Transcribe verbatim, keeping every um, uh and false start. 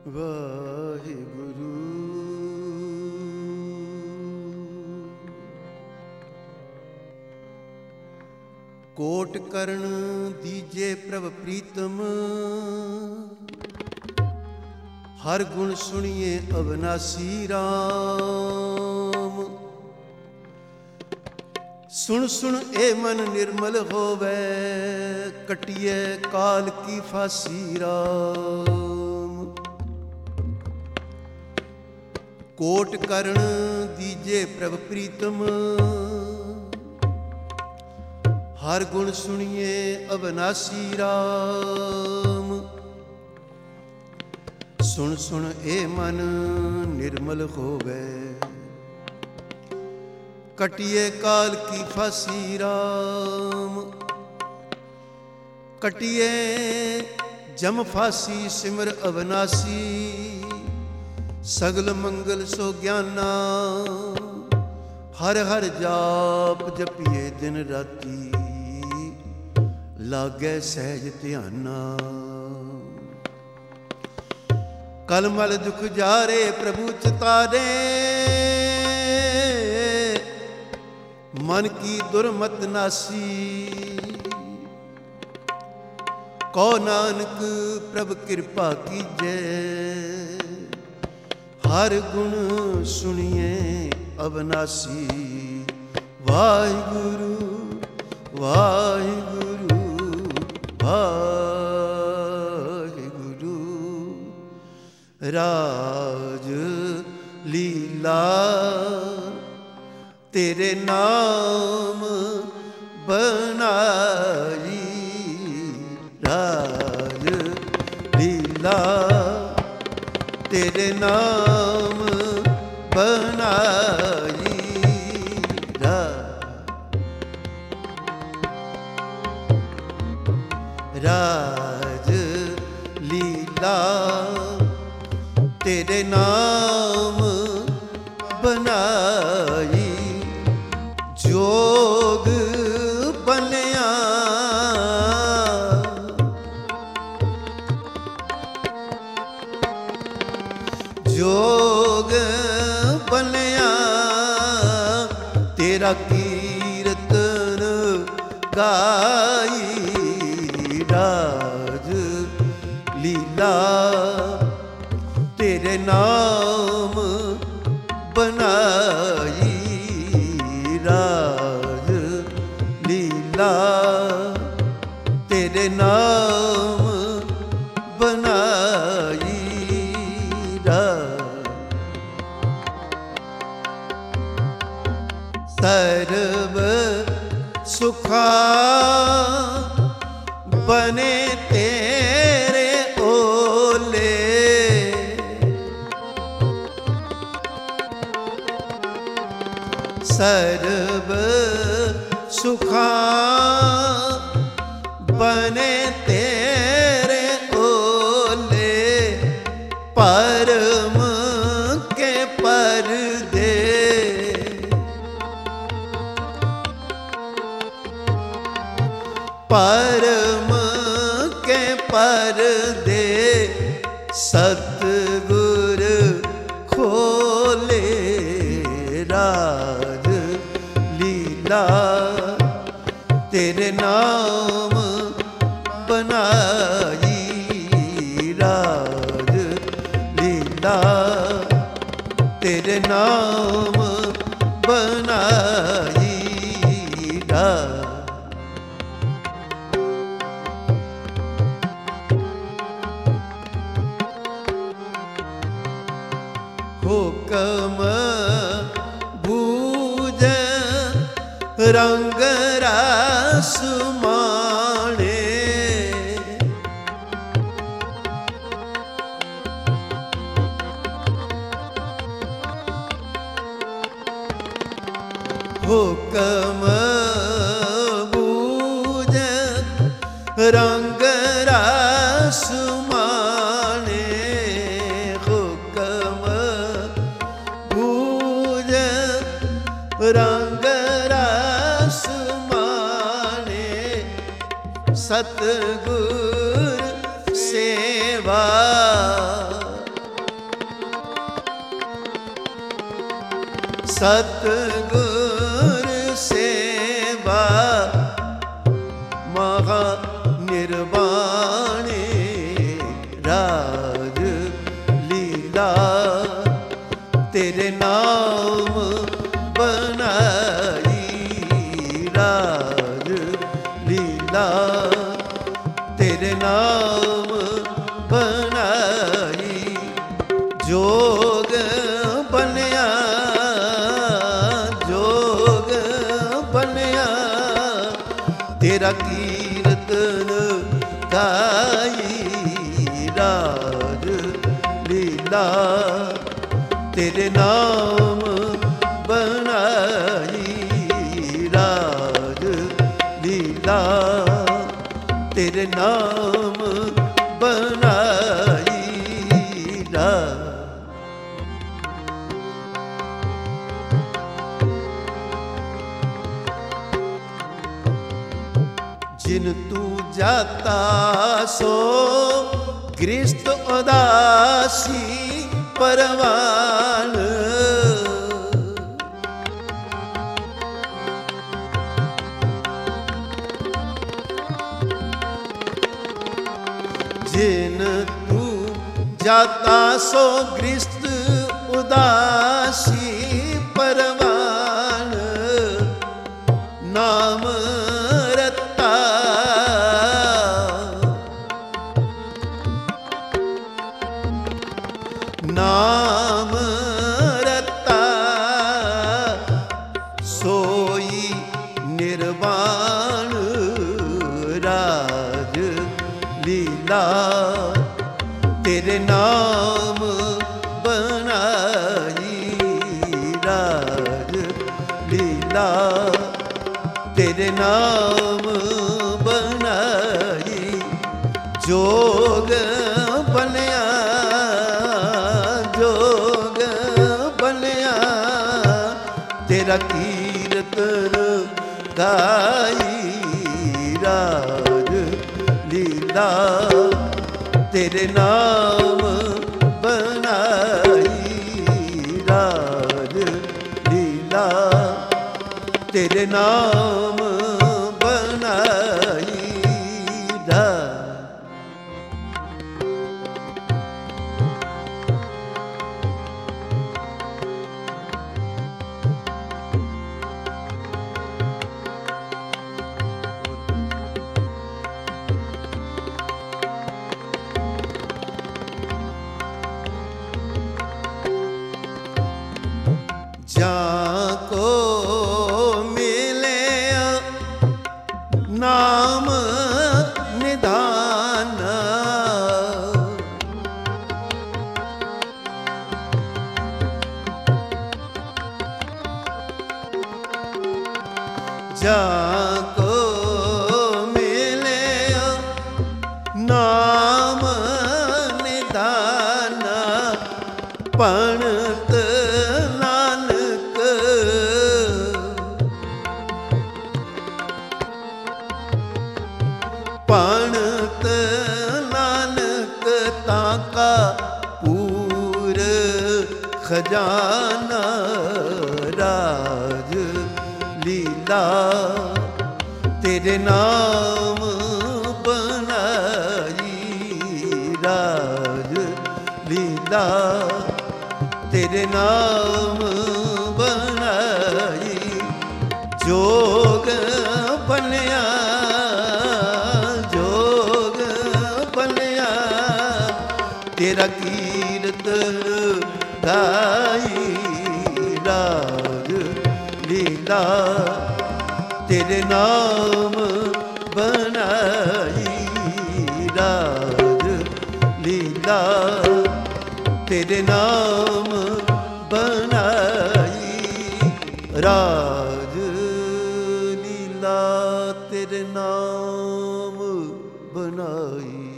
Waheguru. Coat करण दीजे प्रभ प्रीतम, हर गुण सुनिए अविनाशी राम। सुन सुन ए मन निर्मल होवे, कटिए काल की फांसी राम। कोट करण दीजे प्रभ प्रीतम, हर गुण सुनिए अविनाशी राम। सुन सुन ए मन निर्मल होवे, कटिए काल की फांसी राम। कटिए जम फांसी सिमर अविनाशी, सगल मंगल सो ज्ञाना। हर हर जाप जपिए दिन राती, लागे सहज ध्याना। कल मल दुख जारे प्रभु चितारे, मन की दुर्मत नासी। कौ नानक प्रभ कृपा कीजे, हर गुण सुनिए अविनाशी। वाहिगुरु वाहिगुरु वाहिगुरु। राज लीला तेरे नाम बनाई, राज लीला तेरे नाम बनाई। राज लीला तेरे नाम बनाई। जोग बनिया जोग बनिया, तेरा कीर्तन गाई। राज लीला तेरे नाम बनाई। राज लीला तेरे नाम बनाई। सर्व सुखा बने तेरे ओले, सर्व सुखा बने तेरे ओले। परम के परदे, परम के परदे, सतगुर खोले। राज लीला तेरे नाम बनाई। राज लीला तेरे नाम बनाई। हुकम बूझ रंग रस माणे, हुकम बूझ रंग रस माणे। हुकम बूझ रंग रस माने, सतगुर सेवा सतगुर सेवा महा निर्वाणे राज लीला तेरे नाम बनाई राज लीला तेरे नाम बनाई जोग बनया जोग बनया तेरा कीर्तन गाई राज लीला तेरे नाम बनाई राज लीला तेरे नाम बनाई राज जिन तू जाता सो गृहस्थ उदासी परवान जिन तू जाता सो गृहस्थ उदासी परवान नाम रत्ता नाम रत्ता सोई निर्वाण राज लीला तेरे नाम बनाई राज लीला तेरे नाम बनाई जोग बनया जोग बनया तेरा कीर्तन गाई राज लीला तेरे नाम बनाई राज लीला तेरे नाम बनाई राज जाको मिले नाम निधान जाको मिले नाम निधान पणत पणत नानक ताका पूर खजाना राज लीला तेरे नाम बनाई राज लीला तेरे नाम बनाई जोग बनया तेरा कीर्तन गाई राज लीला तेरे नाम बनाई राज लीला तेरे नाम बनाई राज लीला तेरे नाम बनाई।